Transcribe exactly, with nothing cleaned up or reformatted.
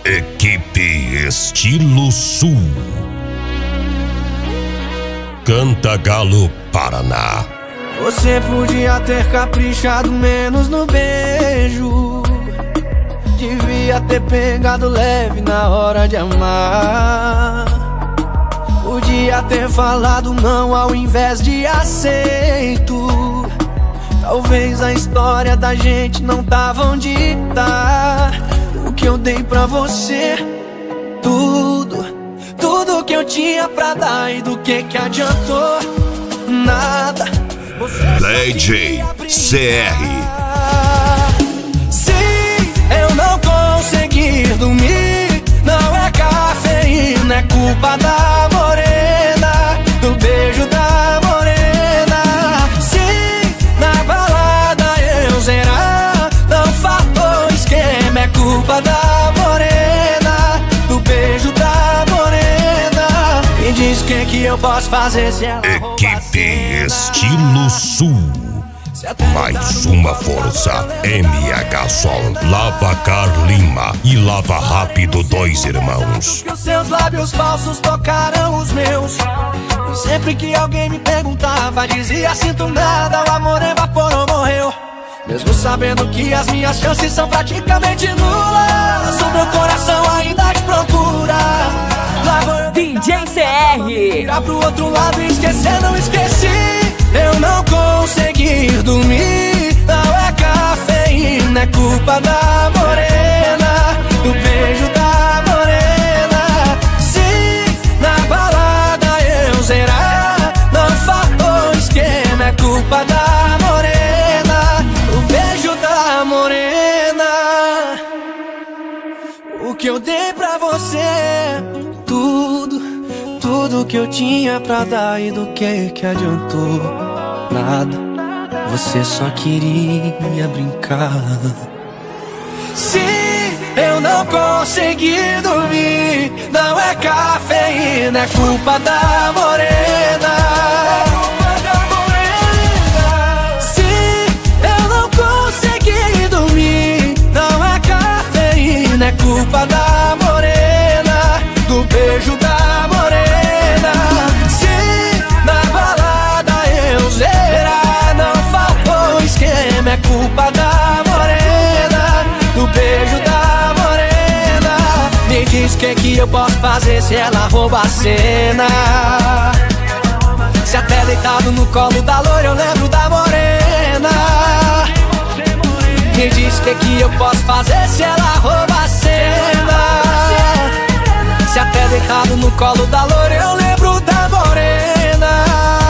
Equipe Estilo Sul. Cantagalo, Paraná. Você podia ter caprichado menos no beijo. Devia ter pegado leve na hora de amar. Podia ter falado não ao invés de aceito. Talvez a história da gente não tava onde tá. O que eu dei pra você, tudo, tudo que eu tinha pra dar, e do que que adiantou? Nada. D J C R. Se eu não conseguir dormir, não é cafeína, é culpa da morena, do beijo da morena. Se na balada eu zerar, não faltou esquema, é culpa da morena, do beijo da morena. Me diz o que que eu posso fazer se ela Equipe Estilo Sul. Mais uma força. M H Sol, Lava Car Lima e Lava Rápido Dois Irmãos. Que os seus lábios falsos tocaram os meus. E sempre que alguém me perguntava, dizia sinto nada, o amor evaporou, morreu. Mesmo sabendo que as minhas chances são praticamente nulas, o meu coração ainda te procura. D J C R. Virar pro outro lado e esquecer, não esqueci. Eu não consegui dormir, não é cafeína, é culpa da morena, do beijo da morena. Se na balada eu zerar, não faltou esquema, é culpa da morena, do beijo da morena. O que eu dei pra você, tudo, tudo que eu tinha pra dar, e do que que adiantou? Nada, você só queria brincar. Se eu não conseguir dormir, não é cafeína, é culpa da morena. Se eu não conseguir dormir, não é cafeína, é culpa da morena, do beijo da morena. Se na balada eu zerar, não faltou esquema, é culpa da morena, do beijo da morena. Me diz o que que eu posso fazer se ela rouba a cena. Se até deitado no colo da loira eu lembro da morena. Me diz o que que eu posso fazer se ela rouba a cena. Se até deitado no colo da loira eu lembro da morena.